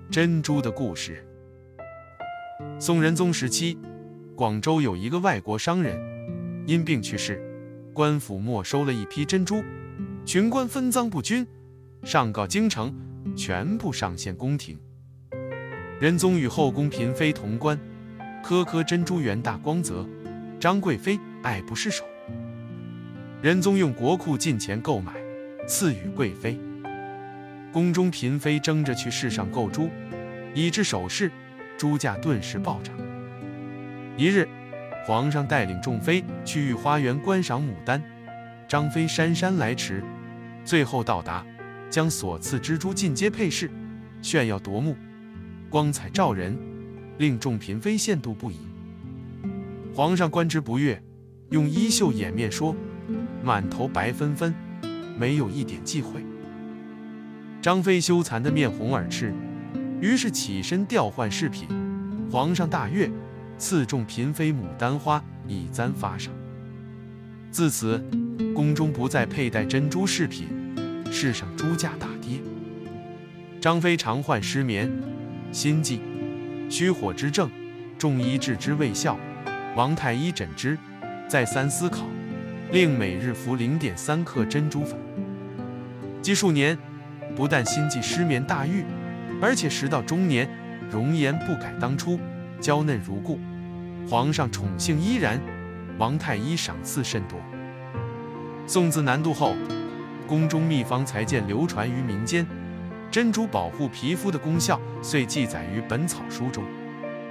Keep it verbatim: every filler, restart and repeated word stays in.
珍珠的故事。宋仁宗时期，广州有一个外国商人，因病去世，官府没收了一批珍珠，群官分赃不均，上告京城，全部上献宫廷。仁宗与后宫嫔妃同观，颗颗珍珠圆大光泽，张贵妃爱不释手。仁宗用国库进钱购买，赐予贵妃。宫中嫔妃争着去市上购珠，以致首饰珠价顿时暴涨。一日，皇上带领众妃去御花园观赏牡丹，张妃姗姗来迟，最后到达，将所赐之珠尽皆配饰，炫耀夺目，光彩照人，令众嫔妃羡妒不已。皇上观之不悦，用衣袖掩面说：“满头白纷纷，没有一点忌讳。”张妃羞惭得面红耳赤，于是起身调换饰品。皇上大悦，赐众嫔妃牡丹花以簪发上。自此，宫中不再佩戴珍珠饰品，市上珠价大跌。张妃常患失眠、心悸、虚火之症，众医治之未效。王太医诊之，再三思考，令每日服 零点三 克珍珠粉。积数年，不但心悸失眠大愈，而且时到中年，容颜不改当初，娇嫩如故。皇上宠幸依然，王太医赏赐甚多。宋自南渡后，宫中秘方才见流传于民间，珍珠保护皮肤的功效遂记载于本草书中。